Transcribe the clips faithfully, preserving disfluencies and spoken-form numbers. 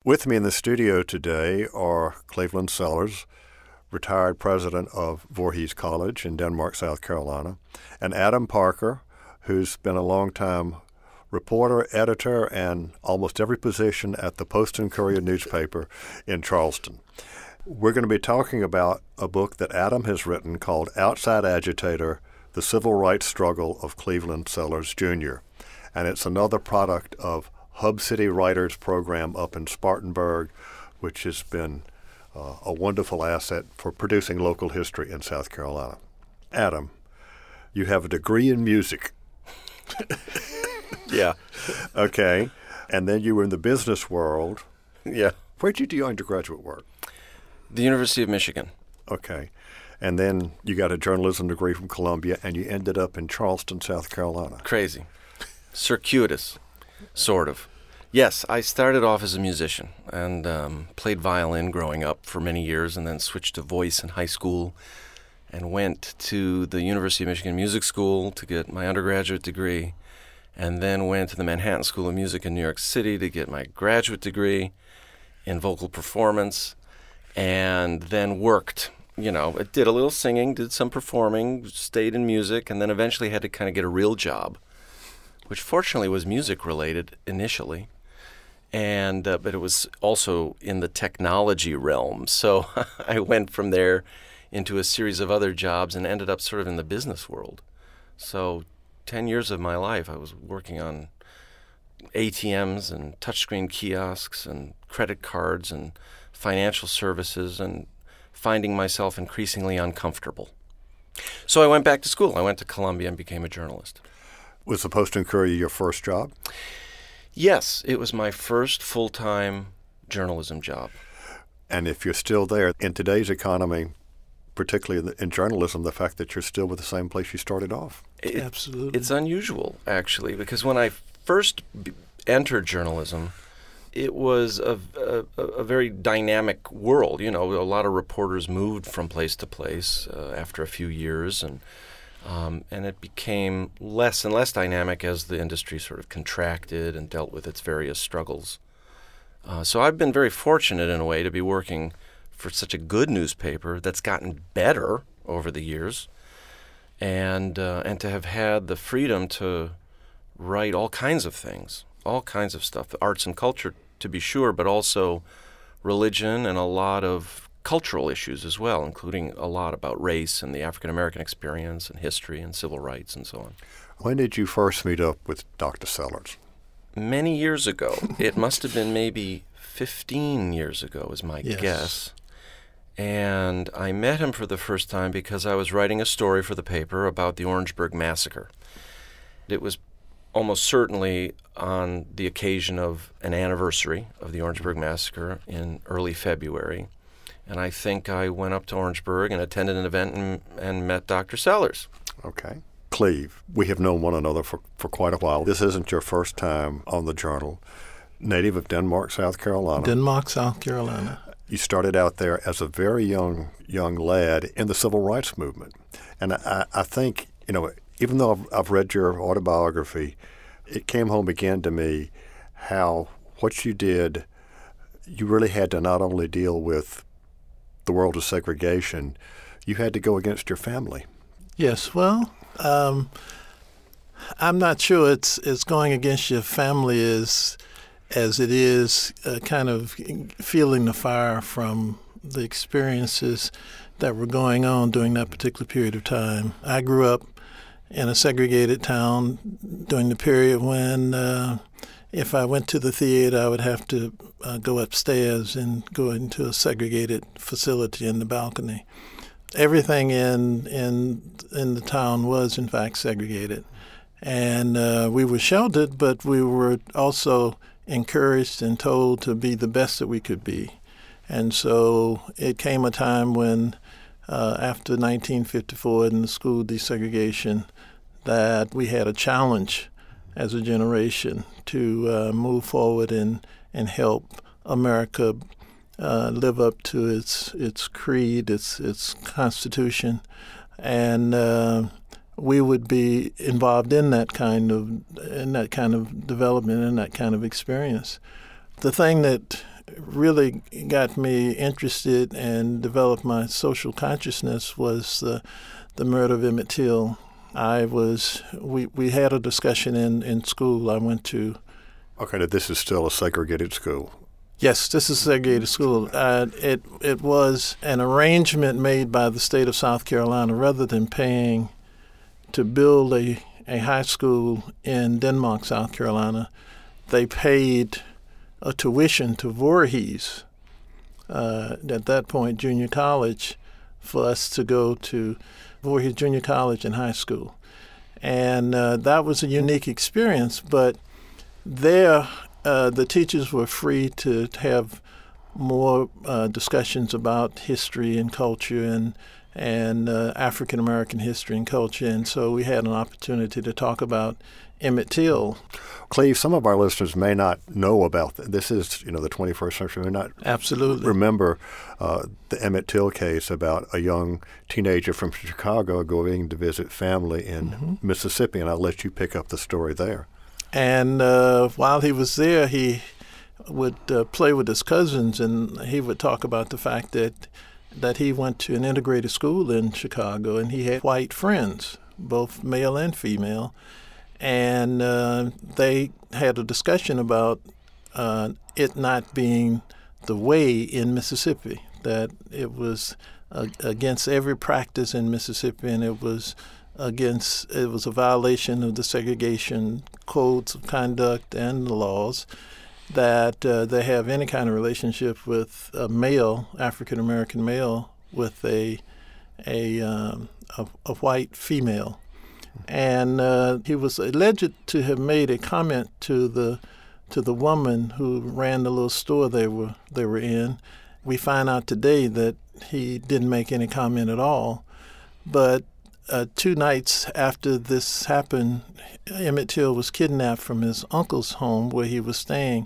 With me in the studio today are Cleveland Sellers, retired president of Voorhees College in Denmark, South Carolina, and Adam Parker, who's been a long-time reporter, editor, and almost every position at the Post and Courier newspaper in Charleston. We're going to be talking about a book that Adam has written called Outside Agitator, The Civil Rights Struggle of Cleveland Sellers, Junior And it's another product of Hub City Writers Program up in Spartanburg, which has been uh, a wonderful asset for producing local history in South Carolina. Adam, you have a degree in music. Yeah. Okay. And then you were in the business world. Yeah. Where'd you do your undergraduate work? The University of Michigan. Okay. And then you got a journalism degree from Columbia, and you ended up in Charleston, South Carolina. Crazy. Circuitous, sort of. Yes, I started off as a musician and um, played violin growing up for many years, and then switched to voice in high school and went to the University of Michigan Music School to get my undergraduate degree, and then went to the Manhattan School of Music in New York City to get my graduate degree in vocal performance, and then worked. You know, I did a little singing, did some performing, stayed in music, and then eventually had to kind of get a real job, which fortunately was music-related initially. And uh, but it was also in the technology realm. So I went from there into a series of other jobs and ended up sort of in the business world. So ten years of my life I was working on A T Ms and touchscreen kiosks and credit cards and financial services and finding myself increasingly uncomfortable. So I went back to school. I went to Columbia and became a journalist. Was the Post and Courier your first job? Yes, it was my first full-time journalism job. And if you're still there, in today's economy, particularly in journalism, the fact that you're still with the same place you started off. It, Absolutely. It's unusual, actually, because when I first b- entered journalism, it was a, a, a very dynamic world. You know, a lot of reporters moved from place to place uh, after a few years, and Um, and it became less and less dynamic as the industry sort of contracted and dealt with its various struggles. Uh, so I've been very fortunate in a way to be working for such a good newspaper that's gotten better over the years, and uh, and to have had the freedom to write all kinds of things, all kinds of stuff, arts and culture to be sure, but also religion and a lot of cultural issues as well, including a lot about race and the African-American experience and history and civil rights and so on. When did you first meet up with Doctor Sellers? Many years ago. It must have been maybe fifteen years ago is my Yes. guess. And I met him for the first time because I was writing a story for the paper about the Orangeburg Massacre. It was almost certainly on the occasion of an anniversary of the Orangeburg Massacre in early February. And I think I went up to Orangeburg and attended an event and, and met Doctor Sellers. Okay. Cleve, we have known one another for, for quite a while. This isn't your first time on the Journal. Native of Denmark, South Carolina. Denmark, South Carolina. You started out there as a very young young lad in the civil rights movement. And I, I think, you know, even though I've, I've read your autobiography, it came home again to me how what you did, you really had to not only deal with the world of segregation, you had to go against your family. Yes, well, um, I'm not sure it's it's going against your family as, as it is uh, kind of feeling the fire from the experiences that were going on during that particular period of time. I grew up in a segregated town during the period when uh, if I went to the theater, I would have to uh, go upstairs and go into a segregated facility in the balcony. Everything in in in the town was, in fact, segregated. And uh, we were sheltered, but we were also encouraged and told to be the best that we could be. And so it came a time when, uh, after nineteen fifty-four and the school desegregation, that we had a challenge as a generation to uh, move forward and, and help America uh, live up to its its creed, its its constitution, and uh, we would be involved in that kind of in that kind of development and that kind of experience. The thing that really got me interested and developed my social consciousness was the the murder of Emmett Till. I was we, we had a discussion in, in school. I went to. Okay, now this is still a segregated school. Yes, this is a segregated school. Uh, it it was an arrangement made by the state of South Carolina rather than paying to build a, a high school in Denmark, South Carolina. They paid a tuition to Voorhees, uh, at that point junior college, for us to go to Voorhees Junior College and high school. And uh, that was a unique experience, but there uh, the teachers were free to have more uh, discussions about history and culture and and uh, African American history and culture, and so we had an opportunity to talk about Emmett Till. Cleve, some of our listeners may not know about th- this. Is you know the twenty-first century, may not absolutely remember uh, the Emmett Till case about a young teenager from Chicago going to visit family in mm-hmm. Mississippi, and I'll let you pick up the story there. And uh, while he was there, he would uh, play with his cousins, and he would talk about the fact that that he went to an integrated school in Chicago, and he had white friends, both male and female, and uh, they had a discussion about uh, it not being the way in Mississippi, that it was uh, against every practice in Mississippi, and it was against it was a violation of the segregation codes of conduct and the laws, that uh, they have any kind of relationship with a male, African-American male, with a a, um, a, a white female. And uh, he was alleged to have made a comment to the to the woman who ran the little store they were they were in. We find out today that he didn't make any comment at all. But uh, two nights after this happened, Emmett Till was kidnapped from his uncle's home where he was staying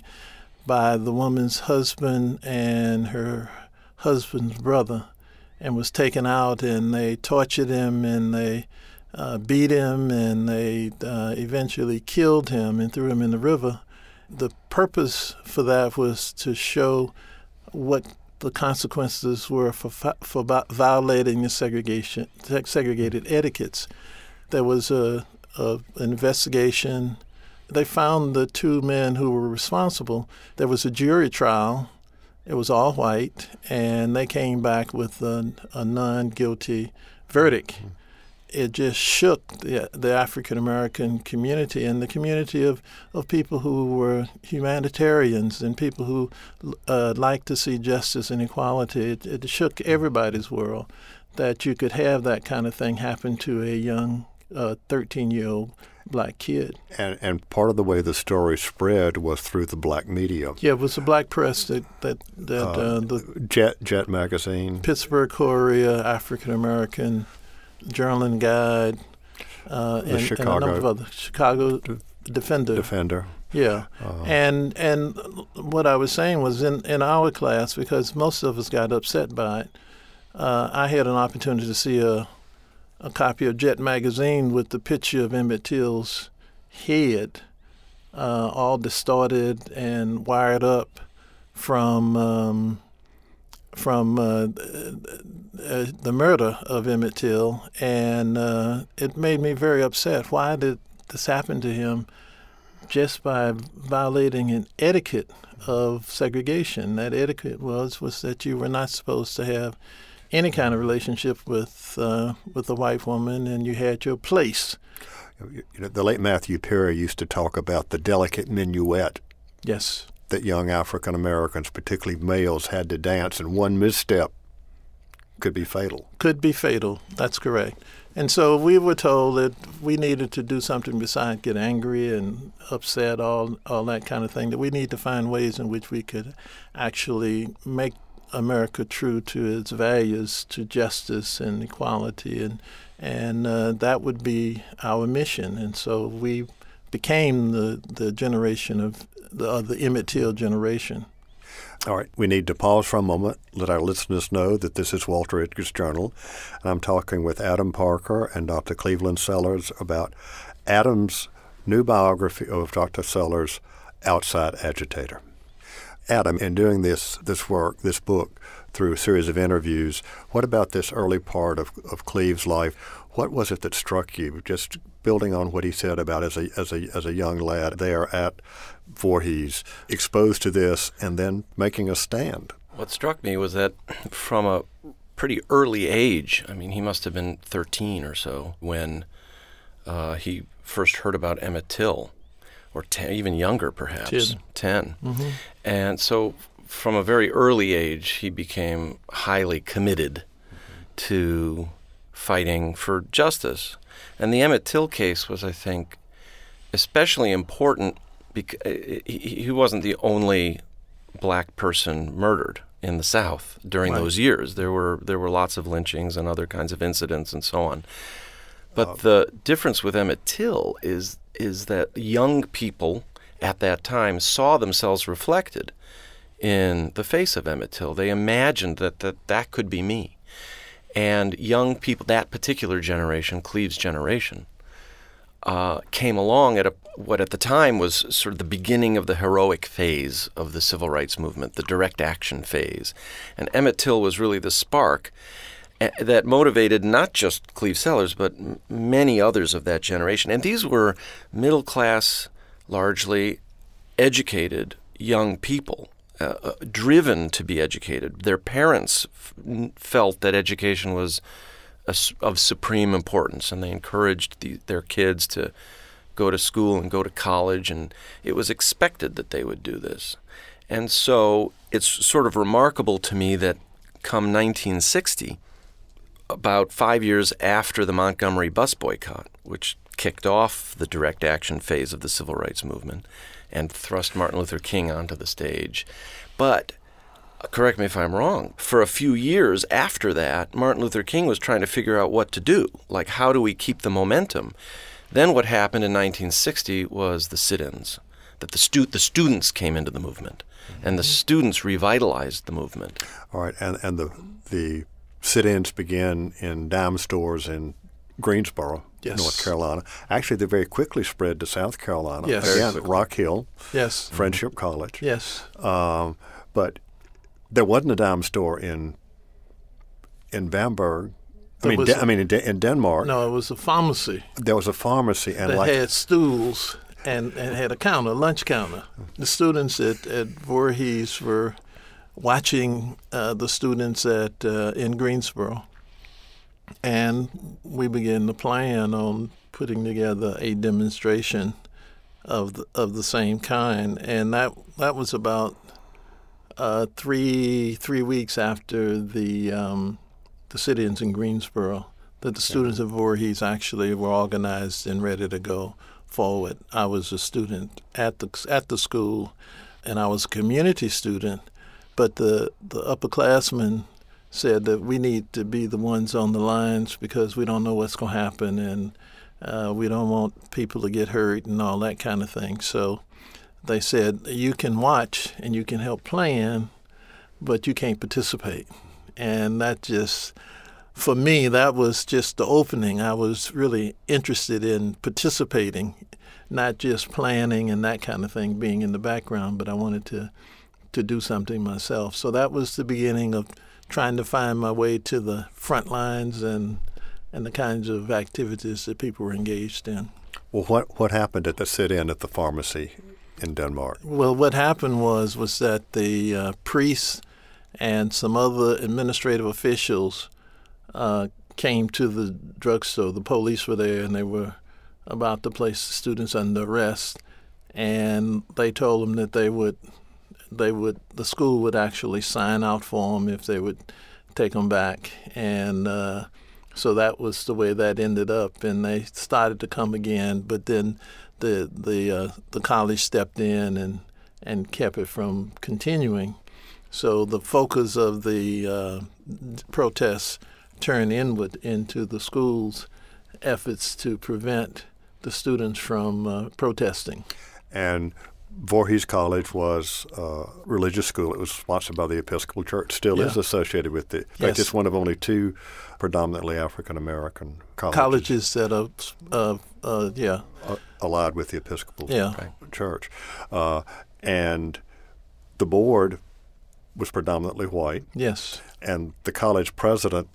by the woman's husband and her husband's brother, and was taken out, and they tortured him, and they uh, beat him, and they uh, eventually killed him and threw him in the river. The purpose for that was to show what the consequences were for for violating the segregation segregated etiquettes. There was a, a an investigation. They found the two men who were responsible. There was a jury trial. It was all white, and they came back with a, a non-guilty verdict. Mm-hmm. It just shook the, the African-American community and the community of, of people who were humanitarians and people who uh, like to see justice and equality. It, it shook everybody's world that you could have that kind of thing happen to a young uh, thirteen-year-old black kid. And and part of the way the story spread was through the black media. Yeah, it was the black press that that, that uh, uh, the Jet Jet magazine, Pittsburgh Courier, African American, Journal and Guide, uh, the and, Chicago, and a number of other Chicago Defender. Defender. Yeah, uh, and and what I was saying was in, in our class, because most of us got upset by it. Uh, I had an opportunity to see a. a copy of Jet magazine with the picture of Emmett Till's head, uh, all distorted and wired up from um, from uh, uh, the murder of Emmett Till, and uh, it made me very upset. Why did this happen to him? Just by violating an etiquette of segregation. That etiquette was was that you were not supposed to have any kind of relationship with uh, with a white woman, and you had your place. You know, the late Matthew Perry used to talk about the delicate minuet. Yes. That young African Americans, particularly males, had to dance, and one misstep could be fatal. Could be fatal. That's correct. And so we were told that we needed to do something besides get angry and upset, all all that kind of thing. That we need to find ways in which we could actually make America true to its values, to justice and equality, and and uh, that would be our mission. And so we became the, the generation of the, uh, the Emmett Till generation. All right, we need to pause for a moment, let our listeners know that this is Walter Edgar's Journal, and I'm talking with Adam Parker and Doctor Cleveland Sellers about Adam's new biography of Doctor Sellers, Outside Agitator. Adam, in doing this this work, this book, through a series of interviews, what about this early part of, of Cleve's life? What was it that struck you? Just building on what he said about as a as a as a young lad there at Voorhees, exposed to this, and then making a stand. What struck me was that from a pretty early age, I mean, he must have been thirteen or so when uh, he first heard about Emmett Till, or ten, even younger perhaps, ten. ten. Mm-hmm. And so from a very early age, he became highly committed to fighting for justice. And the Emmett Till case was, I think, especially important because he wasn't the only black person murdered in the South during right. those years. There were there were lots of lynchings and other kinds of incidents and so on. But uh, the difference with Emmett Till is is that young people at that time saw themselves reflected in the face of Emmett Till. They imagined that that, that could be me. And young people, that particular generation, Cleve's generation, uh, came along at a, what at the time was sort of the beginning of the heroic phase of the civil rights movement, the direct action phase. And Emmett Till was really the spark that motivated not just Cleve Sellers, but m- many others of that generation. And these were middle-class, largely educated young people, uh, uh, driven to be educated. Their parents f- felt that education was a, of supreme importance, and they encouraged the, their kids to go to school and go to college, and it was expected that they would do this. And so it's sort of remarkable to me that come nineteen sixty, about five years after the Montgomery bus boycott, which kicked off the direct action phase of the civil rights movement and thrust Martin Luther King onto the stage. But, uh, correct me if I'm wrong, for a few years after that, Martin Luther King was trying to figure out what to do. Like, how do we keep the momentum? Then what happened in nineteen sixty was the sit-ins, that the, stu- the students came into the movement, and the students revitalized the movement. All right, and, and the the sit-ins began in dime stores in Greensboro, yes. North Carolina. Actually, they very quickly spread to South Carolina. Yes. Again, Rock Hill, yes. Friendship mm-hmm. College. Yes. Um, but there wasn't a dime store in in Bamberg. I mean, De- a, I mean, in, De- in Denmark. No, it was a pharmacy. There was a pharmacy, and that like had stools and, and had a counter, a lunch counter. The students at, at Voorhees were watching uh, the students at uh, in Greensboro, and we began to plan on putting together a demonstration of the, of the same kind, and that that was about uh, three three weeks after the um, the sit-ins in Greensboro that the students of Voorhees actually were organized and ready to go forward. I was a student at the at the school, and I was a community student. But the, the upperclassmen said that we need to be the ones on the lines because we don't know what's going to happen, and uh, we don't want people to get hurt and all that kind of thing. So they said, you can watch and you can help plan, but you can't participate. And that just, for me, that was just the opening. I was really interested in participating, not just planning and that kind of thing, being in the background, but I wanted to to do something myself. So that was the beginning of trying to find my way to the front lines and and the kinds of activities that people were engaged in. Well, what what happened at the sit-in at the pharmacy in Denmark? Well, what happened was was that the uh, priests and some other administrative officials uh, came to the drugstore. The police were there, and they were about to place the students under arrest. And they told them that they would They would, the school would actually sign out for them if they would take them back. And uh, so that was the way that ended up. And they started to come again, but then the the uh, the college stepped in and, and kept it from continuing. So the focus of the uh, protests turned inward into the school's efforts to prevent the students from uh, protesting. And Voorhees College was a religious school. It was sponsored by the Episcopal Church, still yeah. is associated with it. In fact, yes. it's one of only two predominantly African-American colleges. Colleges that are, uh, uh, yeah. Uh, allied with the Episcopal yeah. Church. Uh, and the board was predominantly white, Yes. and the college president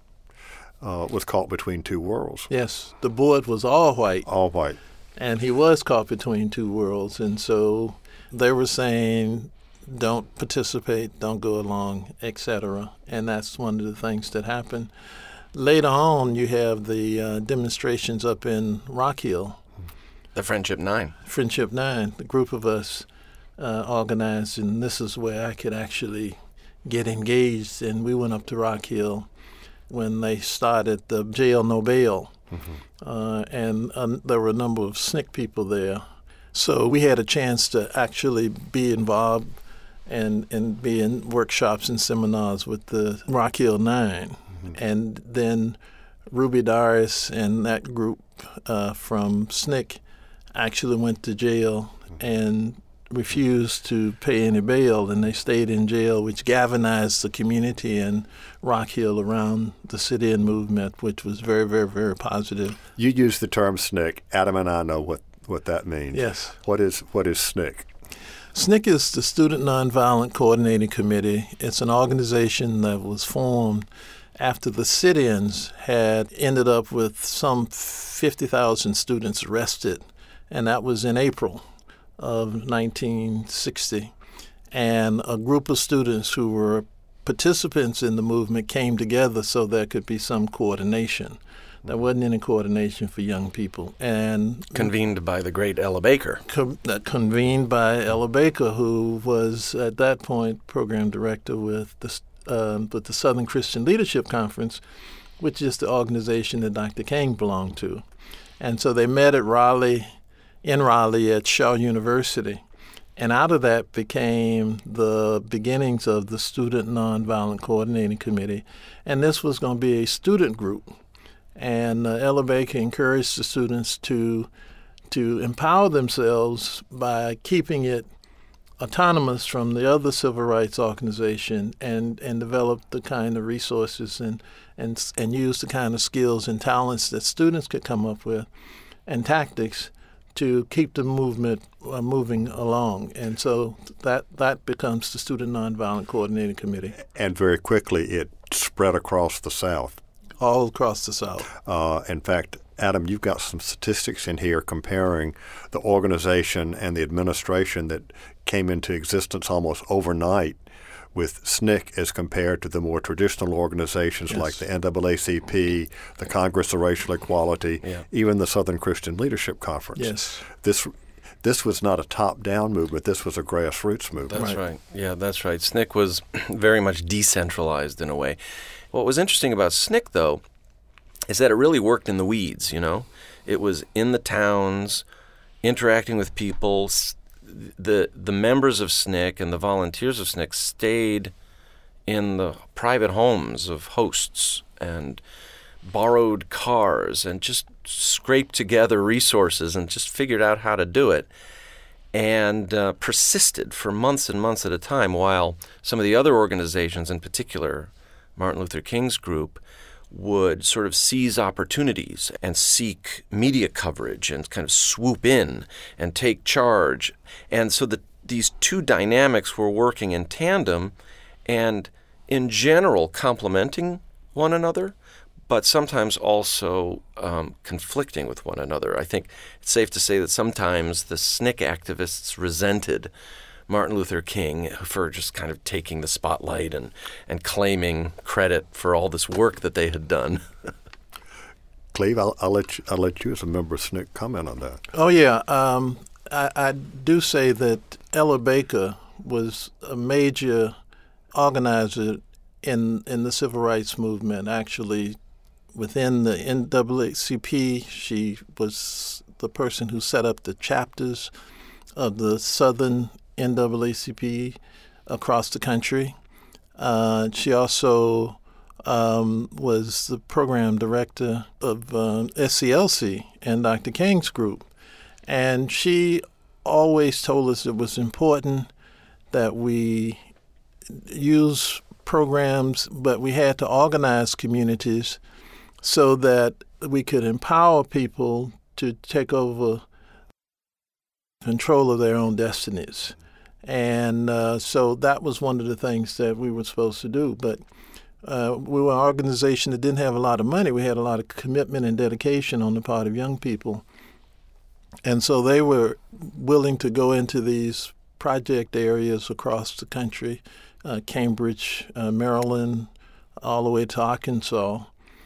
uh, was caught between two worlds. Yes. The board was all white. All white. And he was caught between two worlds. And so they were saying, don't participate, don't go along, et cetera. And that's one of the things that happened. Later on, you have the uh, demonstrations up in Rock Hill. The Friendship Nine. Friendship Nine, the group of us uh, organized, and this is where I could actually get engaged. And we went up to Rock Hill when they started the Jail No Bail. Mm-hmm. Uh, and uh, there were a number of S N C C people there. So we had a chance to actually be involved and, and be in workshops and seminars with the Rock Hill Nine. Mm-hmm. And then Ruby Darius and that group uh, from S N C C actually went to jail and refused to pay any bail, and they stayed in jail, which galvanized the community in Rock Hill around the sit-in movement, which was very, very, very positive. You use the term S N C C. Adam and I know what, what that means. Yes. What is what is S N C C? S N C C is the Student Nonviolent Coordinating Committee. It's an organization that was formed after the sit-ins had ended up with some fifty thousand students arrested, and that was in April of nineteen sixty. And a group of students who were participants in the movement came together so there could be some coordination. There wasn't any coordination for young people. And convened by the great Ella Baker. Co- uh, convened by Ella Baker, who was at that point program director with the uh, with the Southern Christian Leadership Conference, which is the organization that Doctor King belonged to. And so they met at Raleigh, in Raleigh at Shaw University. And out of that became the beginnings of the Student Nonviolent Coordinating Committee. And this was going to be a student group. And uh, Ella Baker encouraged the students to to empower themselves by keeping it autonomous from the other civil rights organization, and, and develop the kind of resources and, and and use the kind of skills and talents that students could come up with and tactics to keep the movement uh, moving along. And so that that becomes the Student Nonviolent Coordinating Committee. And very quickly it spread across the South. All across the South. Uh, in fact, Adam, you've got some statistics in here comparing the organization and the administration that came into existence almost overnight with S N C C as compared to the more traditional organizations Yes. like the N double A C P, the Congress of Racial Equality, Yeah. even the Southern Christian Leadership Conference. Yes. This this was not a top-down movement. This was a grassroots movement. That's Right. right. Yeah, that's right. S N C C was very much decentralized in a way. What was interesting about S N C C, though, is that it really worked in the weeds, you know? It was in the towns, interacting with people. S- The the members of S N C C and the volunteers of S N C C stayed in the private homes of hosts and borrowed cars and just scraped together resources and just figured out how to do it, and uh, persisted for months and months at a time, while some of the other organizations, in particular Martin Luther King's group, would sort of seize opportunities and seek media coverage and kind of swoop in and take charge. And so that these two dynamics were working in tandem and in general complementing one another, but sometimes also um, conflicting with one another. I think it's safe to say that sometimes the S N C C activists resented Martin Luther King for just kind of taking the spotlight and, and claiming credit for all this work that they had done. Cleve, I'll, I'll, let you, I'll let you as a member of S N C C comment on that. Oh, yeah. Um, I, I do say that Ella Baker was a major organizer in in the civil rights movement. Actually, within the N double A C P, she was the person who set up the chapters of the Southern N double A C P across the country. Uh, she also um, was the program director of uh, S C L C and Doctor King's group. And she always told us it was important that we use programs, but we had to organize communities so that we could empower people to take over control of their own destinies. And uh, so that was one of the things that we were supposed to do. But uh, we were an organization that didn't have a lot of money. We had a lot of commitment and dedication on the part of young people. And so they were willing to go into these project areas across the country, uh, Cambridge, uh, Maryland, all the way to Arkansas,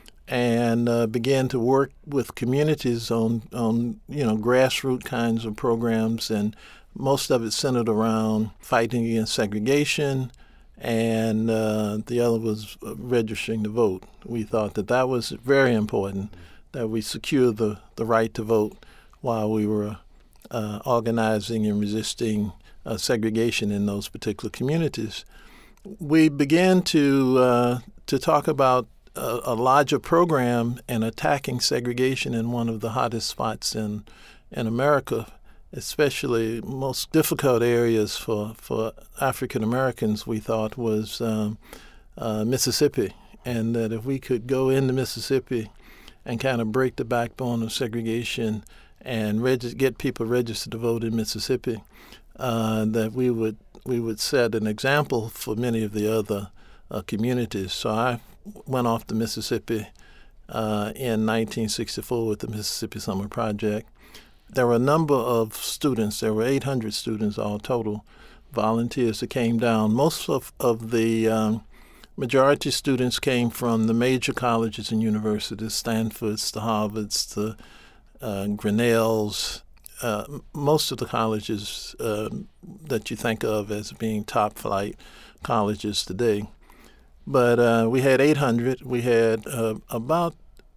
and uh, began to work with communities on, on, you know, grassroots kinds of programs, and most of it centered around fighting against segregation, and uh, the other was registering to vote. We thought that that was very important, that we secure the, the right to vote while we were uh, organizing and resisting uh, segregation in those particular communities. We began to uh, to talk about a, a larger program and attacking segregation in one of the hottest spots in in America, especially most difficult areas for, for African Americans, we thought was um, uh, Mississippi, and that if we could go into Mississippi and kind of break the backbone of segregation and reg- get people registered to vote in Mississippi, uh, that we would we would set an example for many of the other uh, communities. So I went off to Mississippi uh, in nineteen sixty-four with the Mississippi Summer Project. There were a number of students. There were eight hundred students all total, volunteers that came down. Most of, of the um, majority students came from the major colleges and universities, Stanford's, the Harvard's, the uh, Grinnell's, uh, most of the colleges uh, that you think of as being top flight colleges today. But uh, we had eight hundred. We had uh, about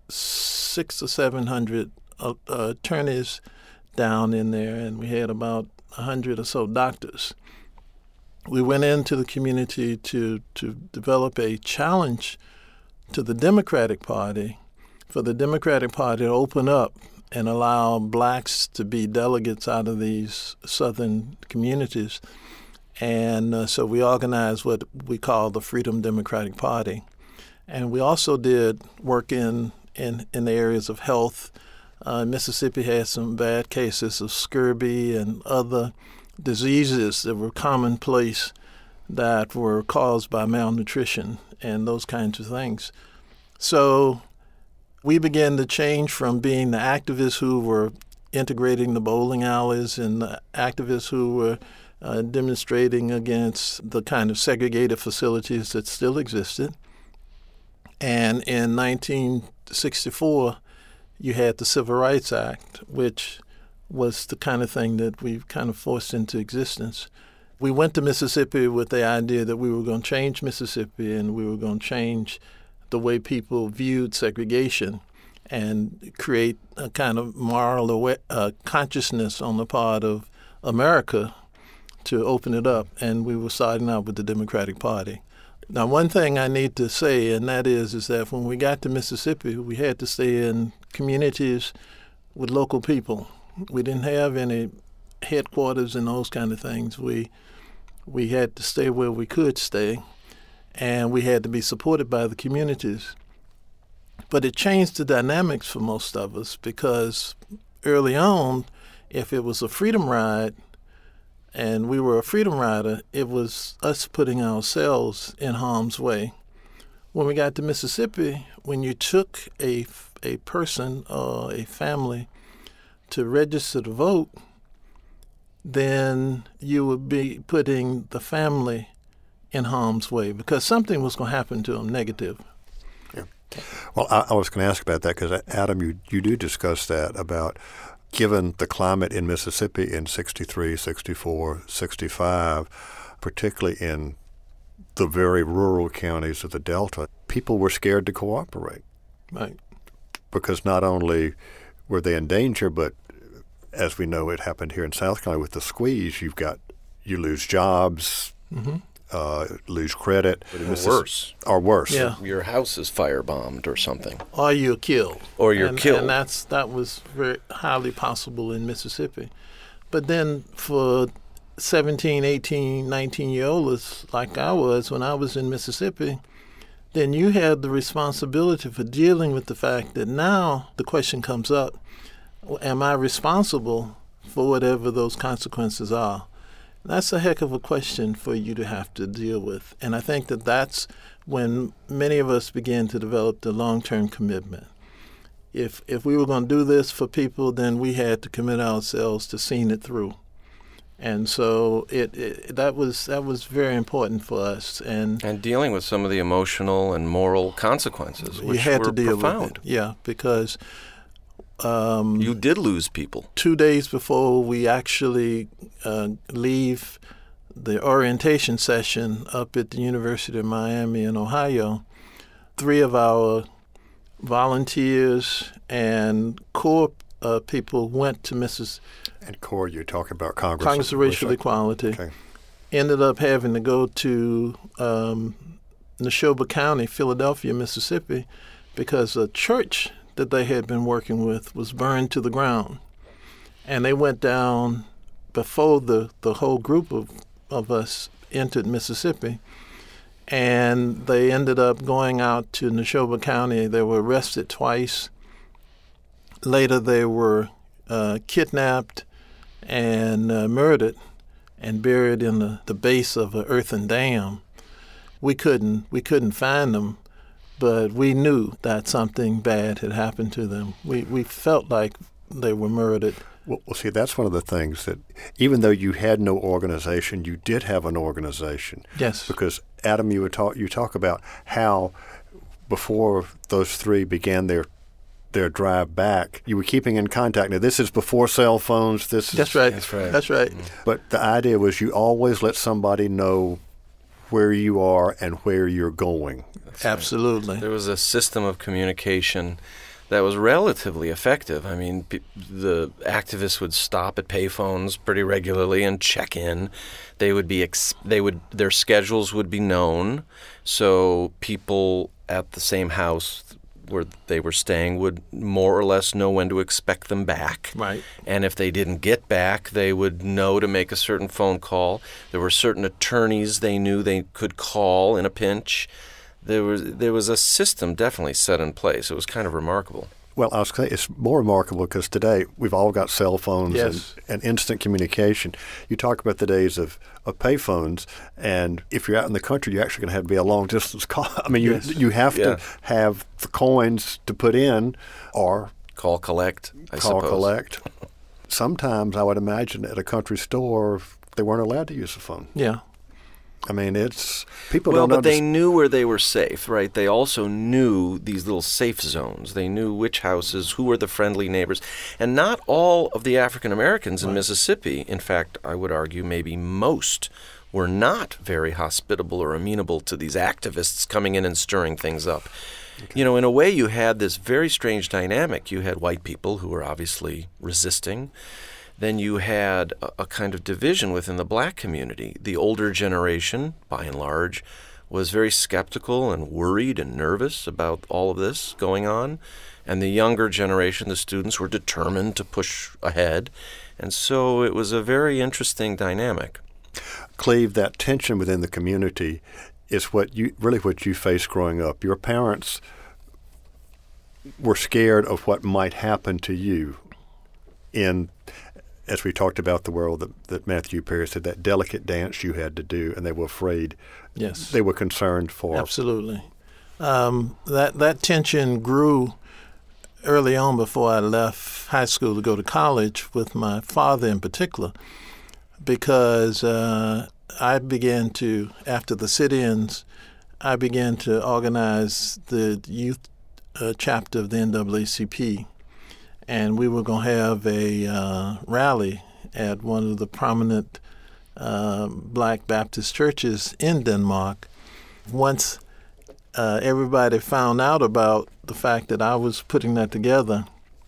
six or seven hundred uh, uh, attorneys down in there, and we had about a hundred or so doctors. We went into the community to, to develop a challenge to the Democratic Party, for the Democratic Party to open up and allow blacks to be delegates out of these southern communities. And uh, so we organized what we call the Freedom Democratic Party. And we also did work in, in, in the areas of health. Uh, Mississippi had some bad cases of scurvy and other diseases that were commonplace that were caused by malnutrition and those kinds of things. So we began to change from being the activists who were integrating the bowling alleys and the activists who were uh, demonstrating against the kind of segregated facilities that still existed. And in nineteen sixty-four, you had the Civil Rights Act, which was the kind of thing that we kind of forced into existence. We went to Mississippi with the idea that we were going to change Mississippi and we were going to change the way people viewed segregation and create a kind of moral awa- uh, consciousness on the part of America to open it up. And we were starting out with the Democratic Party. Now, one thing I need to say, and that is, is that when we got to Mississippi, we had to stay in communities with local people. We didn't have any headquarters and those kind of things. We we had to stay where we could stay, and we had to be supported by the communities. But it changed the dynamics for most of us, because early on, if it was a freedom ride and we were a freedom rider, it was us putting ourselves in harm's way. When we got to Mississippi, when you took a, a person or a family to register to vote, then you would be putting the family in harm's way because something was going to happen to them negative. Yeah. Well, I, I was going to ask about that because, Adam, you, you do discuss that about given the climate in Mississippi in sixty-three, sixty-four, sixty-five, particularly in the very rural counties of the Delta, people were scared to cooperate. Right. Because not only were they in danger, but as we know, it happened here in South Carolina with the squeeze. You've got, you lose jobs, mm-hmm. uh, lose credit. But it was worse. Or worse. Yeah. Your house is firebombed or something. Or you're killed. Or you're and, killed. And that's that was very highly possible in Mississippi. But then for seventeen, eighteen, nineteen-year-olds like I was when I was in Mississippi, then you had the responsibility for dealing with the fact that now the question comes up, am I responsible for whatever those consequences are? That's a heck of a question for you to have to deal with. And I think that that's when many of us began to develop the long-term commitment. If if we were going to do this for people, then we had to commit ourselves to seeing it through. And so it, it that was that was very important for us. And and dealing with some of the emotional and moral consequences, which you had were to deal profound. with it. Yeah, because um, you did lose people. Two days before we actually uh, leave the orientation session up at the University of Miami in Ohio, three of our volunteers and Corps uh, people went to Mississippi. And Corps, you're talking about Congress. Congress of Racial Equality. Okay. Ended up having to go to um, Neshoba County, Philadelphia, Mississippi, because a church that they had been working with was burned to the ground. And they went down before the, the whole group of, of us entered Mississippi. And they ended up going out to Neshoba County. They were arrested twice. Later, they were uh, kidnapped and uh, murdered and buried in the, the base of an earthen dam. We couldn't we couldn't find them, but we knew that something bad had happened to them. We we felt like they were murdered. Well, well, see, that's one of the things that even though you had no organization, you did have an organization. Yes. Because, Adam, you would talk you talk about how before those three began their their drive back, you were keeping in contact. Now, this is before cell phones. This That's is, right. That's right. That's right. But the idea was you always let somebody know where you are and where you're going. Absolutely. There was a system of communication that was relatively effective. I mean, pe- the activists would stop at payphones pretty regularly and check in. They would be ex- they would their schedules would be known, so people at the same house where they were staying would more or less know when to expect them back. Right. And if they didn't get back, they would know to make a certain phone call. There were certain attorneys they knew they could call in a pinch. There was there was a system definitely set in place. It was kind of remarkable. Well, I was saying it's more remarkable because today we've all got cell phones Yes. and, and instant communication. You talk about the days of, of payphones, and if you're out in the country, you're actually going to have to be a long distance call. I mean, you Yes. you have Yeah. to have the coins to put in or Call, collect, I call suppose. collect. Sometimes I would imagine at a country store they weren't allowed to use the phone. Yeah. I mean, it's people Well, don't but they understand. knew where they were safe, right? They also knew these little safe zones. They knew which houses, who were the friendly neighbors. And not all of the African Americans in Mississippi, in fact, I would argue maybe most, were not very hospitable or amenable to these activists coming in and stirring things up. You know, in a way, you had this very strange dynamic. You had white people who were obviously resisting. Then you had a, a kind of division within the black community. The older generation, by and large, was very skeptical and worried and nervous about all of this going on. And the younger generation, the students, were determined to push ahead. And so it was a very interesting dynamic. Cleve, that tension within the community is what you really what you faced growing up. Your parents were scared of what might happen to you in, as we talked about the world that, that Matthew Perry said, that delicate dance you had to do, and they were afraid. Yes. They were concerned for. Absolutely. Um, that that tension grew early on before I left high school to go to college with my father in particular, because uh, I began to, after the sit-ins, I began to organize the youth uh, chapter of the N double A C P, and we were going to have a uh, rally at one of the prominent uh, Black Baptist churches in Denmark. Once uh, everybody found out about the fact that I was putting that together,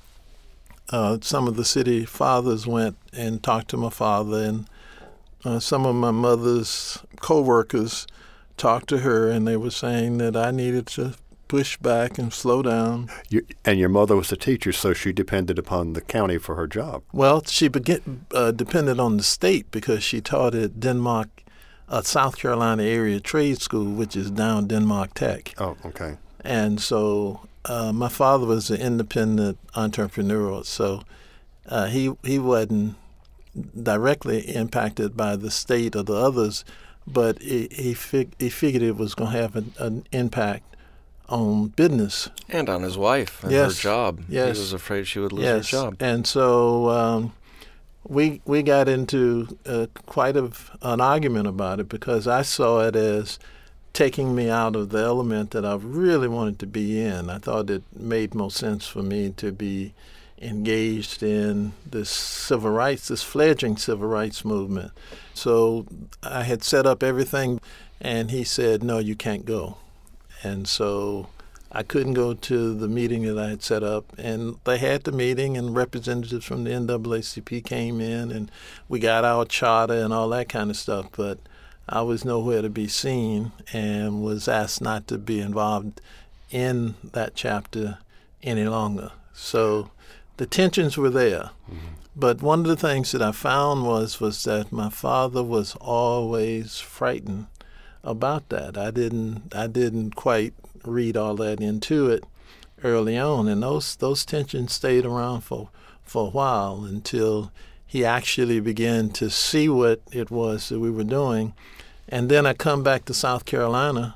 uh, some of the city fathers went and talked to my father, and uh, some of my mother's co-workers talked to her, and they were saying that I needed to push back and slow down. You, and your mother was a teacher, so she depended upon the county for her job. Well, she began, uh, depended on the state because she taught at Denmark, uh, South Carolina Area Trade School, which is down Denmark Tech. Oh, okay. And so uh, my father was an independent entrepreneur, so uh, he he wasn't directly impacted by the state or the others, but he he, fig- he figured it was going to have an, an impact on business. And on his wife and Yes. her job. Yes. He was afraid she would lose Yes, her job. and so um, we we got into uh, quite of an argument about it because I saw it as taking me out of the element that I really wanted to be in. I thought it made more sense for me to be engaged in this civil rights, this fledgling civil rights movement. So I had set up everything, and he said, no, you can't go. And so I couldn't go to the meeting that I had set up. And they had the meeting, and representatives from the N double A C P came in, and we got our charter and all that kind of stuff. But I was nowhere to be seen and was asked not to be involved in that chapter any longer. So the tensions were there. Mm-hmm. But one of the things that I found was was that my father was always frightened about that. I didn't I didn't quite read all that into it early on, and those those tensions stayed around for for a while until he actually began to see what it was that we were doing. And then I come back to South Carolina,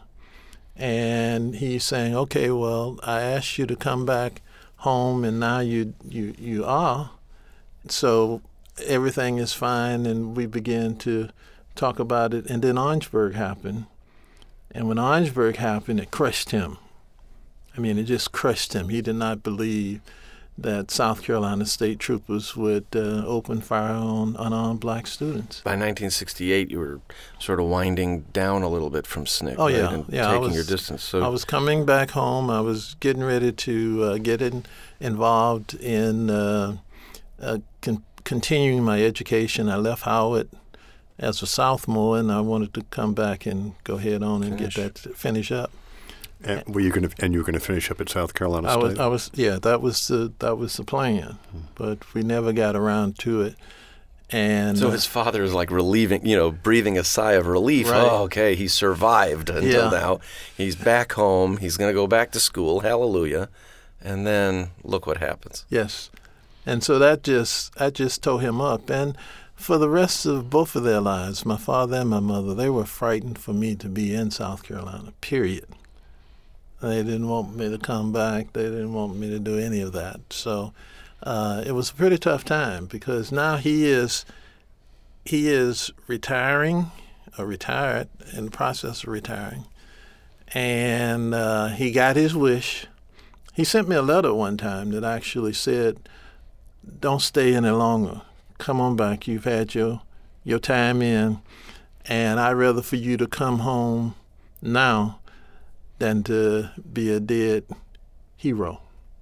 and he's saying, okay, well, I asked you to come back home, and now you you, you are. So everything is fine, and we began to talk about it. And then Orangeburg happened. And when Orangeburg happened, it crushed him. I mean, it just crushed him. He did not believe that South Carolina state troopers would uh, open fire on unarmed black students. By nineteen sixty-eight, you were sort of winding down a little bit from S N C C, oh, right? yeah, And yeah, taking I was, your distance. So I was coming back home. I was getting ready to uh, get in, involved in uh, uh, con- continuing my education. I left Howard as a sophomore, and I wanted to come back and go head on and Finish. get that finish up. And were you going to? And you were going to finish up at South Carolina I State? was, I was, yeah, that was the that was the plan, hmm. but we never got around to it. And so uh, his father is like relieving, you know, breathing a sigh of relief. Right. Oh, okay, he survived until Yeah. now. He's back home. He's going to go back to school. Hallelujah! And then look what happens. Yes, and so that just that just tore him up. And for the rest of both of their lives, my father and my mother, they were frightened for me to be in South Carolina. Period. They didn't want me to come back. They didn't want me to do any of that. So uh, it was a pretty tough time because now he is he is retiring, or retired, in the process of retiring, and uh, he got his wish. He sent me a letter one time that actually said, "Don't stay any longer. Come on back. You've had your your time in, and I'd rather for you to come home now than to be a dead hero."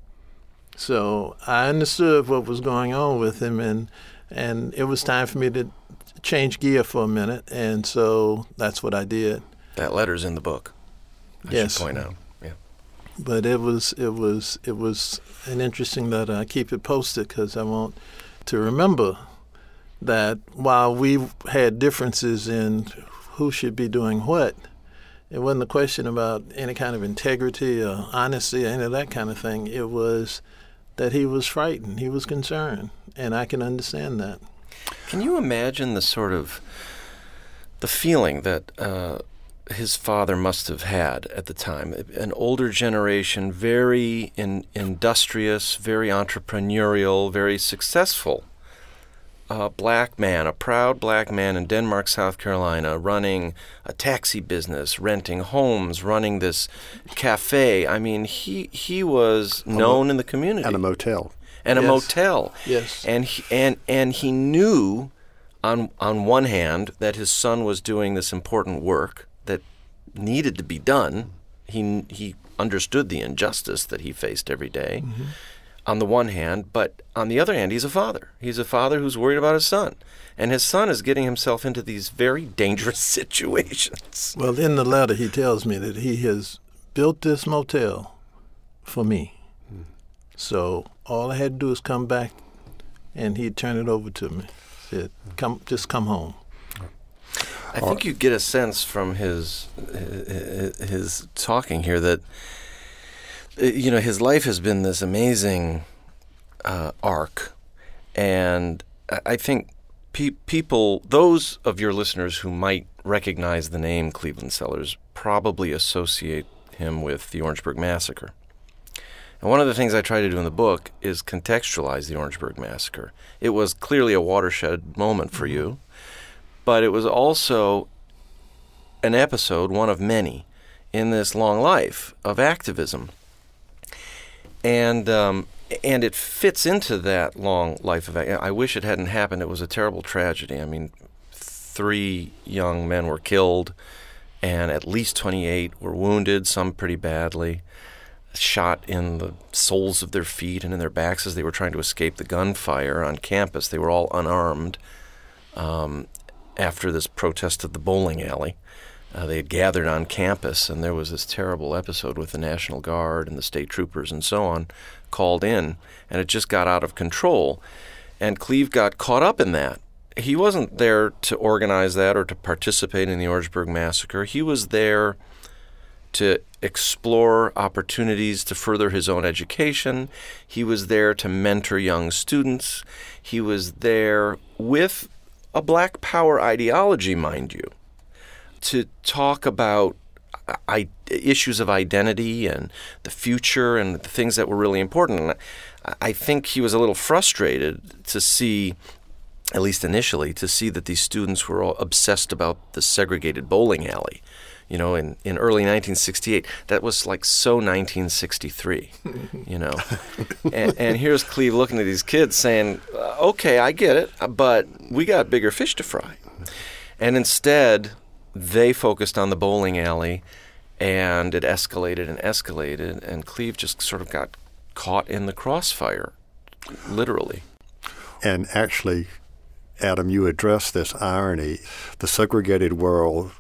So I understood what was going on with him, and and it was time for me to change gear for a minute, and so that's what I did. That letter's in the book. I Yes. should point out. Yeah. But it was it was it was an interesting letter. I keep it posted because I want to remember that while we had differences in who should be doing what, it wasn't a question about any kind of integrity or honesty or any of that kind of thing. It was that he was frightened. He was concerned, and I can understand that. Can you imagine the sort of the feeling that uh, his father must have had at the time? An older generation, very in, industrious, very entrepreneurial, very successful. A black man, a proud black man in Denmark, South Carolina, running a taxi business, renting homes, running this cafe. I mean, he he was known in the community. And a motel. And a Yes. motel. Yes. And he, and and he knew, on on one hand, that his son was doing this important work that needed to be done. He he understood the injustice that he faced every day. Mm-hmm. On the one hand, but on the other hand, he's a father. He's a father who's worried about his son. And his son is getting himself into these very dangerous situations. Well, in the letter, he tells me that he has built this motel for me. Hmm. So all I had to do is come back, and he'd turn it over to me. Said, "Come, just come home." I think you get a sense from his his talking here that, you know, his life has been this amazing uh, arc, and I think pe- people, those of your listeners who might recognize the name Cleveland Sellers probably associate him with the Orangeburg Massacre. And one of the things I try to do in the book is contextualize the Orangeburg Massacre. It was clearly a watershed moment for you, but it was also an episode, one of many, in this long life of activism. And um, and it fits into that long life of activism. I wish it hadn't happened. It was a terrible tragedy. I mean, three young men were killed, and at least twenty-eight were wounded, some pretty badly, shot in the soles of their feet and in their backs as they were trying to escape the gunfire on campus. They were all unarmed um, after this protest at the bowling alley. Uh, they had gathered on campus, and there was this terrible episode with the National Guard and the state troopers and so on called in, and it just got out of control. And Cleve got caught up in that. He wasn't there to organize that or to participate in the Orangeburg Massacre. He was there to explore opportunities to further his own education. He was there to mentor young students. He was there with a Black Power ideology, mind you, to talk about I, issues of identity and the future and the things that were really important. And I, I think he was a little frustrated to see, at least initially, to see that these students were all obsessed about the segregated bowling alley. You know, in, in early nineteen sixty-eight, that was like so nineteen sixty-three, you know. and, and here's Cleve looking at these kids saying, okay, I get it, but we got bigger fish to fry. And instead, they focused on the bowling alley, and it escalated and escalated, and Cleve just sort of got caught in the crossfire, literally. And actually, Adam, you address this irony, the segregated world,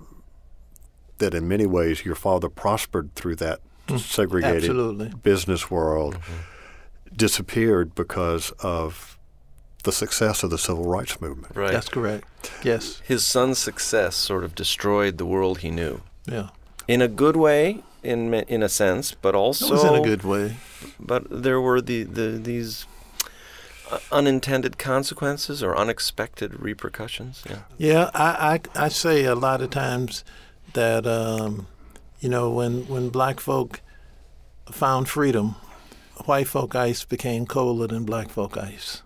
that in many ways your father prospered through that segregated Absolutely. business world, Mm-hmm. disappeared because of the success of the civil rights movement. Right. That's correct. Yes. His son's success sort of destroyed the world he knew. Yeah. In a good way, in in a sense, but also... It was in a good way. But there were the, the these unintended consequences or unexpected repercussions. Yeah. Yeah, I, I, I say a lot of times that, um, you know, when, when black folk found freedom, white folk ice became colder than black folk ice.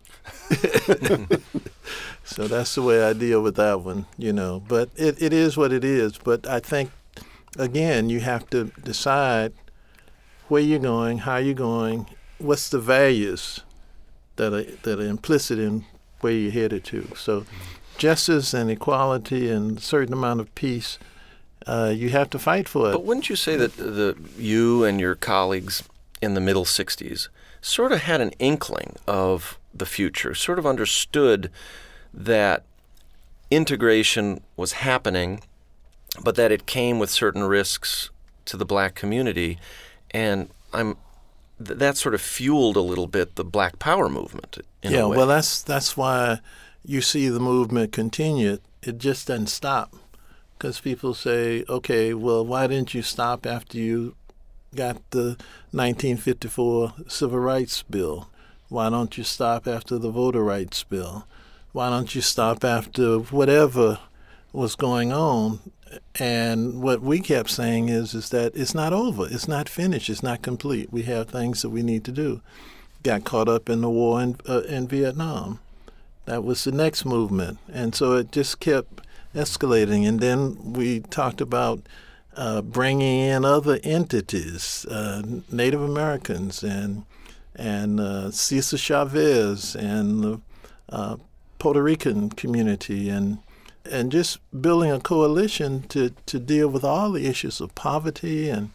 So that's the way I deal with that one, you know. But it, it is what it is. But I think, again, you have to decide where you're going, how you're going, what's the values that are, that are implicit in where you're headed to. So justice and equality and a certain amount of peace, uh, you have to fight for it. But wouldn't you say that the you and your colleagues in the middle sixties sort of had an inkling of the future, sort of understood that integration was happening, but that it came with certain risks to the black community, and I'm th- that sort of fueled a little bit the Black Power movement in yeah, a way. well, that's that's why you see the movement continue. It just doesn't stop, because people say, okay, well, why didn't you stop after you got the nineteen fifty-four Civil Rights Bill? Why don't you stop after the Voter Rights Bill? Why don't you stop after whatever was going on? And what we kept saying is is that it's not over. It's not finished. It's not complete. We have things that we need to do. Got caught up in the war in, uh, in Vietnam. That was the next movement. And so it just kept escalating. And then we talked about uh, bringing in other entities, uh, Native Americans and and uh, Cesar Chavez and the uh, Puerto Rican community, and and just building a coalition to, to deal with all the issues of poverty and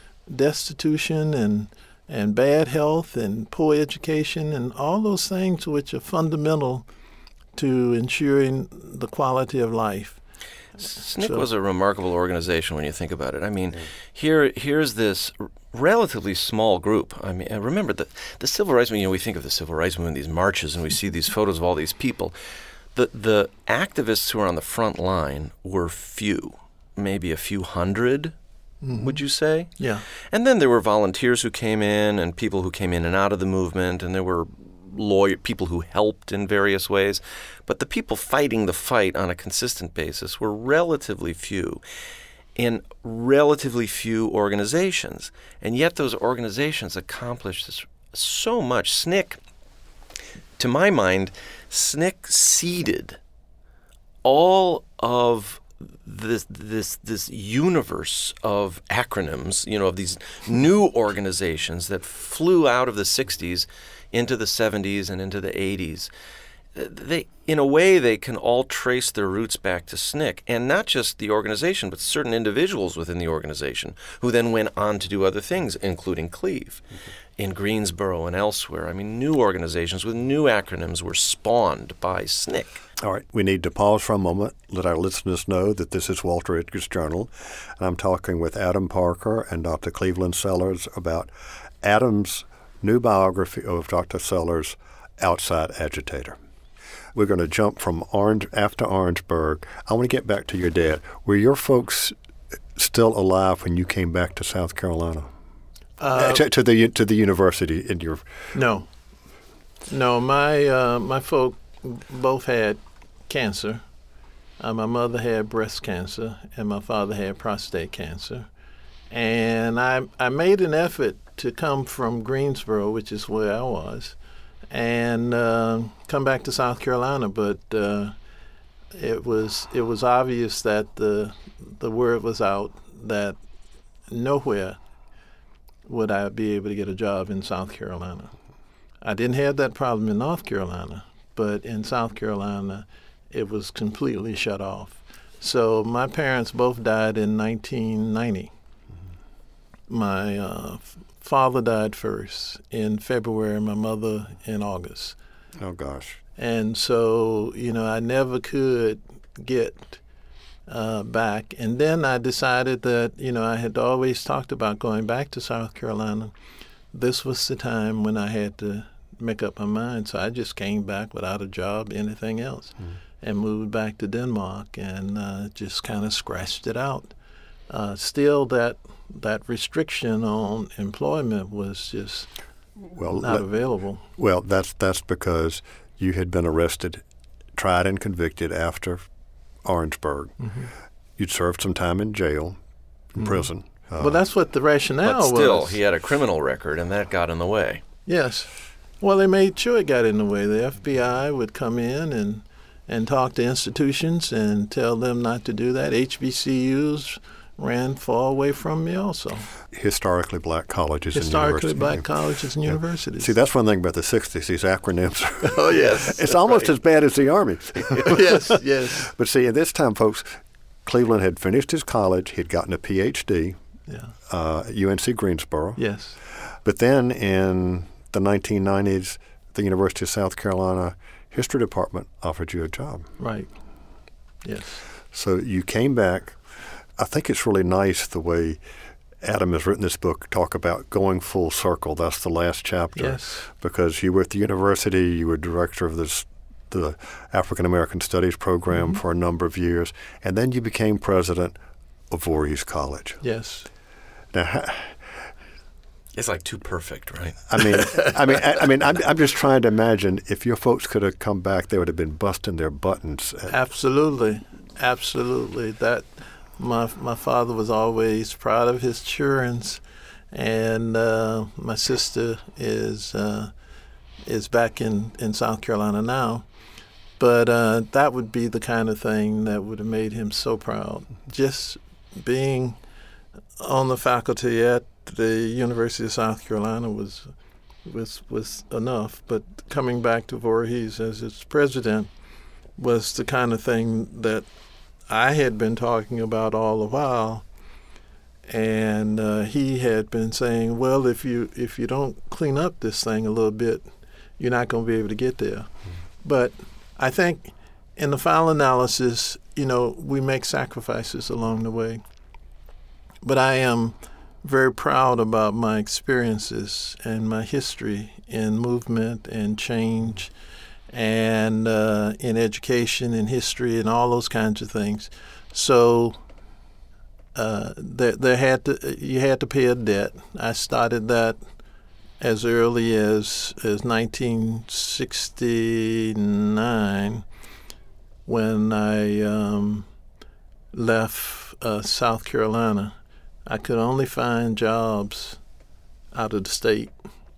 destitution and and bad health and poor education and all those things which are fundamental to ensuring the quality of life. S N C C So- was a remarkable organization when you think about it. I mean, here here's this r- relatively small group. I mean, and remember the the civil rights movement. You know, we think of the civil rights movement, these marches, and we see these photos of all these people. The the activists who are on the front line were few, maybe a few hundred. Would you say? Yeah. And then there were volunteers who came in and people who came in and out of the movement, and there were lawyer, people who helped in various ways, but the people fighting the fight on a consistent basis were relatively few in relatively few organizations. And yet those organizations accomplished this, so much. S N C C, to my mind, S N C C seeded all of this this this universe of acronyms, you know, of these new organizations that flew out of the sixties into the seventies and into the eighties. They, in a way, they can all trace their roots back to S N C C, and not just the organization, but certain individuals within the organization who then went on to do other things, including Cleve, mm-hmm. in Greensboro and elsewhere. I mean, new organizations with new acronyms were spawned by S N C C. All right, we need to pause for a moment, let our listeners know that this is Walter Edgar's Journal, and I'm talking with Adam Parker and Doctor Cleveland Sellers about Adam's new biography of Doctor Sellers, Outside Agitator. We're going to jump from Orange after Orangeburg. I want to get back to your dad. Were your folks still alive when you came back to South Carolina? Uh, to, to the to the university in your No. No, my uh, my folk both had cancer. Uh, my mother had breast cancer, and my father had prostate cancer. And I I made an effort to come from Greensboro, which is where I was, and uh, come back to South Carolina. But uh, it was it was obvious that the the word was out that nowhere would I be able to get a job in South Carolina. I didn't have that problem in North Carolina, but in South Carolina, it was completely shut off. So my parents both died in nineteen ninety. Mm-hmm. My uh, f- father died first in February, my mother in August. Oh, gosh. And so, you know, I never could get uh, back. And then I decided that, you know, I had always talked about going back to South Carolina. This was the time when I had to make up my mind. So I just came back without a job, anything else, mm. and moved back to Denmark and uh, just kind of scratched it out. Uh, still, that that restriction on employment was just well, not let, available. Well, that's that's because you had been arrested, tried and convicted after Orangeburg. Mm-hmm. You'd served some time in jail, in mm-hmm. prison. Uh, well, that's what the rationale was. But still, was. he had a criminal record, and that got in the way. Yes. Well, they made sure it got in the way. The F B I would come in and and talk to institutions and tell them not to do that. H B C Us ran far away from me also. Historically black colleges Historically and universities. Historically black colleges and yeah. universities. See, that's one thing about the sixties, these acronyms. Oh, yes. It's almost right. as bad as the Army. Yes, yes. But see, at this time, folks, Cleveland had finished his college. He'd gotten a P H D yeah. uh, at U N C Greensboro. Yes. But then in the nineteen nineties, the University of South Carolina History Department offered you a job. Right. Yes. So you came back. I think it's really nice the way Adam has written this book, talk about going full circle. That's the last chapter. Yes. Because you were at the university, you were director of this, the African American Studies program mm-hmm. for a number of years, and then you became president of Voorhees College. Yes. Now, it's like too perfect, right? I mean, I mean, I, I mean, I'm, I'm just trying to imagine if your folks could have come back, they would have been busting their buttons. Absolutely, absolutely. That my my father was always proud of his children, and uh, my sister is uh, is back in, in South Carolina now. But uh, that would be the kind of thing that would have made him so proud. Just being on the faculty at the University of South Carolina was was was enough, but coming back to Voorhees as its president was the kind of thing that I had been talking about all the while, and uh, he had been saying, well, if you if you don't clean up this thing a little bit, you're not going to be able to get there. Mm-hmm. But I think in the final analysis, you know, we make sacrifices along the way. But I am very proud about my experiences and my history in movement and change and uh, in education and history and all those kinds of things. So uh, there, there had to you had to pay a debt. I started that as early as, as nineteen sixty-nine when I um, left uh, South Carolina. I could only find jobs out of the state.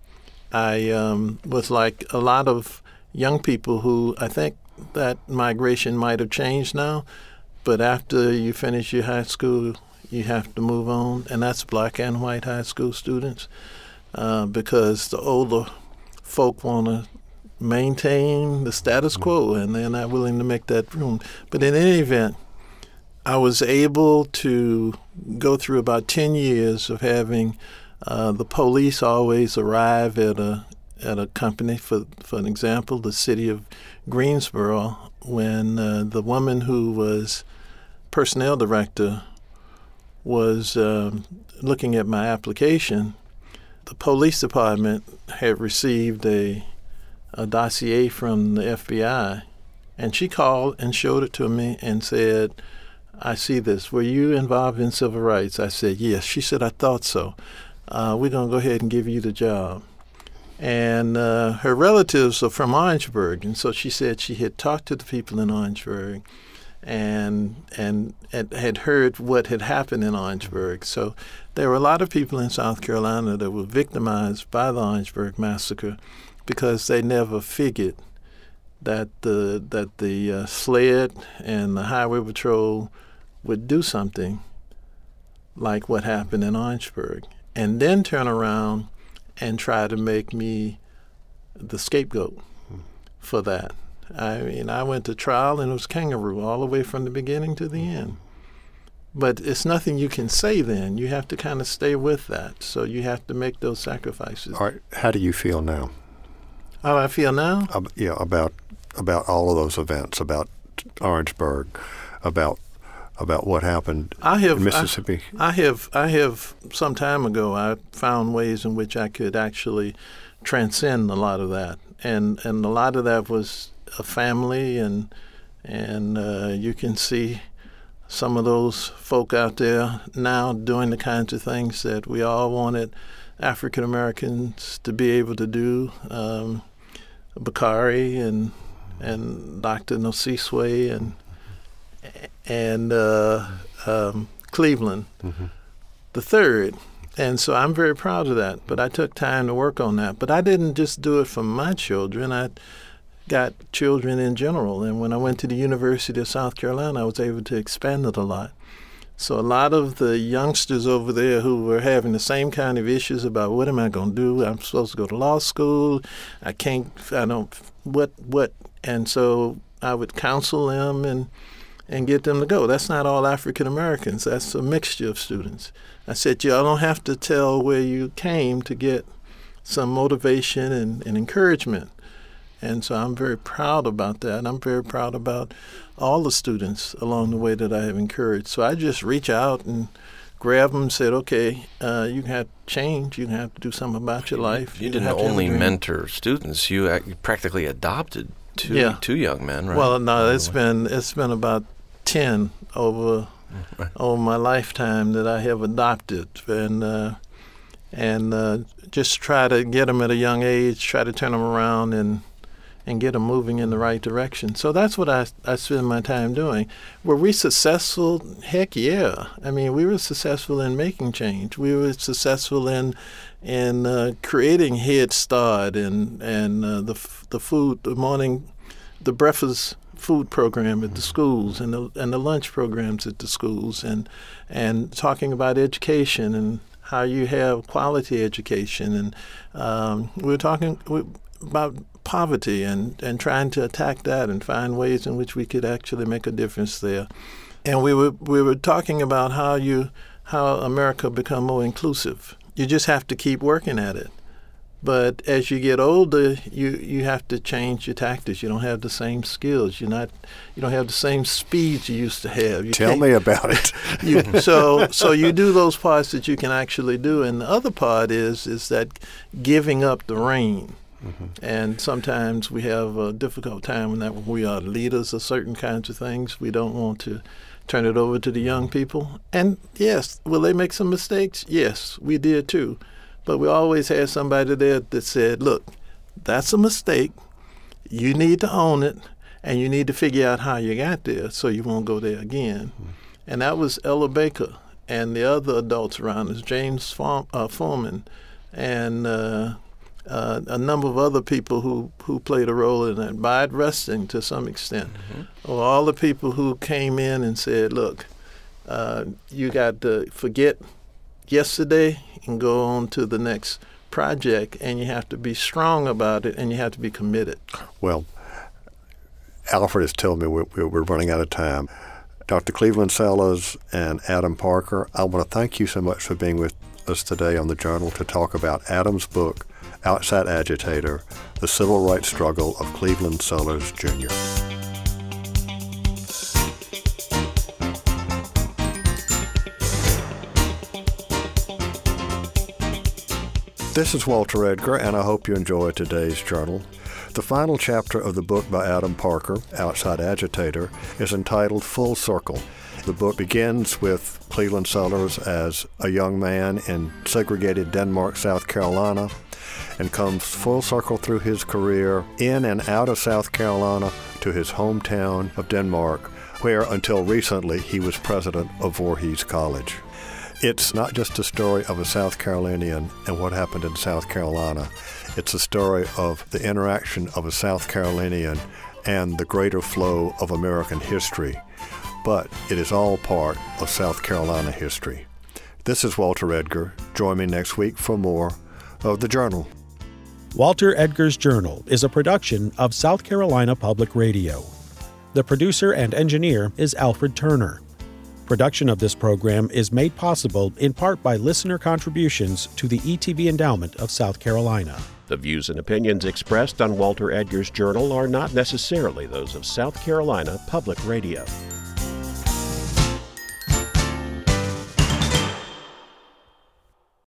I um, was like a lot of young people who I think that migration might have changed now, but after you finish your high school, you have to move on, and that's black and white high school students, uh, because the older folk want to maintain the status quo, and they're not willing to make that room. But in any event, I was able to go through about ten years of having uh, the police always arrive at a at a company. For for an example, the city of Greensboro, when uh, the woman who was personnel director was um, looking at my application, the police department had received a, a dossier from the F B I, and she called and showed it to me and said, I see this. Were you involved in civil rights? I said, yes. She said, I thought so. Uh, we're going to go ahead and give you the job. And uh, her relatives are from Orangeburg, and so she said she had talked to the people in Orangeburg and, and and had heard what had happened in Orangeburg. So there were a lot of people in South Carolina that were victimized by the Orangeburg massacre because they never figured that the that the uh, SLED and the Highway Patrol would do something like what happened in Orangeburg, and then turn around and try to make me the scapegoat for that. I mean, I went to trial, and it was kangaroo all the way from the beginning to the end. But it's nothing you can say then. You have to kind of stay with that. So you have to make those sacrifices. All right. How do you feel now? How do I feel now? Uh, yeah, about about all of those events, about Orangeburg, about about what happened I have, in Mississippi. I, I have, I have. Some time ago, I found ways in which I could actually transcend a lot of that, and and a lot of that was a family, and and uh, you can see some of those folk out there now doing the kinds of things that we all wanted African Americans to be able to do. Um, Bakari and and Doctor Nosiswe and and uh, um, Cleveland mm-hmm. the third. And so I'm very proud of that. But I took time to work on that. But I didn't just do it for my children. I got children in general. And when I went to the University of South Carolina, I was able to expand it a lot. So a lot of the youngsters over there who were having the same kind of issues about what am I going to do? I'm supposed to go to law school. I can't, I don't, what, what? And so I would counsel them and and get them to go. That's not all African Americans. That's a mixture of students. I said, y'all don't have to tell where you came to get some motivation and, and encouragement. And so I'm very proud about that. I'm very proud about all the students along the way that I have encouraged. So I just reach out and grab them and said, okay, uh, you have to change. You have to do something about your life. You, you didn't only mentor students. You, uh, you practically adopted two yeah. two young men, right? Well, no, it's been it's been about ten over right. over my lifetime that I have adopted, and uh, and uh, just try to get them at a young age, try to turn them around and and get them moving in the right direction. So that's what I, I spend my time doing. Were we successful? Heck yeah. I mean, we were successful in making change. We were successful in in uh, creating Head Start and and uh, the the food, the morning, the breakfast food program at the schools and the and the lunch programs at the schools, and and talking about education and how you have quality education, and um, we were talking about poverty and, and trying to attack that and find ways in which we could actually make a difference there. And we were we were talking about how you how America become more inclusive. You just have to keep working at it. But as you get older, you, you have to change your tactics. You don't have the same skills. You're not you don't have the same speed you used to have. You Tell me about it. you, so so you do those parts that you can actually do, and the other part is is that giving up the reign. Mm-hmm. And sometimes we have a difficult time when that we are leaders of certain kinds of things. We don't want to turn it over to the young people. And yes, will they make some mistakes? Yes, we did too. But we always had somebody there that said, look, that's a mistake. You need to own it, and you need to figure out how you got there so you won't go there again. Mm-hmm. And that was Ella Baker and the other adults around us, James Form, uh, Foreman, and uh, uh, a number of other people who, who played a role in that, Bide Resting to some extent, mm-hmm. or all the people who came in and said, look, uh, you got to forget yesterday and go on to the next project, and you have to be strong about it, and you have to be committed. Well, Alfred has told me we're, we're running out of time. Doctor Cleveland Sellers and Adam Parker, I want to thank you so much for being with us today on the Journal to talk about Adam's book, Outside Agitator, The Civil Rights Struggle of Cleveland Sellers, Junior This is Walter Edgar, and I hope you enjoyed today's Journal. The final chapter of the book by Adam Parker, Outside Agitator, is entitled Full Circle. The book begins with Cleveland Sellers as a young man in segregated Denmark, South Carolina, and comes full circle through his career in and out of South Carolina to his hometown of Denmark, where until recently he was president of Voorhees College. It's not just a story of a South Carolinian and what happened in South Carolina. It's a story of the interaction of a South Carolinian and the greater flow of American history. But it is all part of South Carolina history. This is Walter Edgar. Join me next week for more of The Journal. Walter Edgar's Journal is a production of South Carolina Public Radio. The producer and engineer is Alfred Turner. Production of this program is made possible in part by listener contributions to the E T V Endowment of South Carolina. The views and opinions expressed on Walter Edgar's Journal are not necessarily those of South Carolina Public Radio.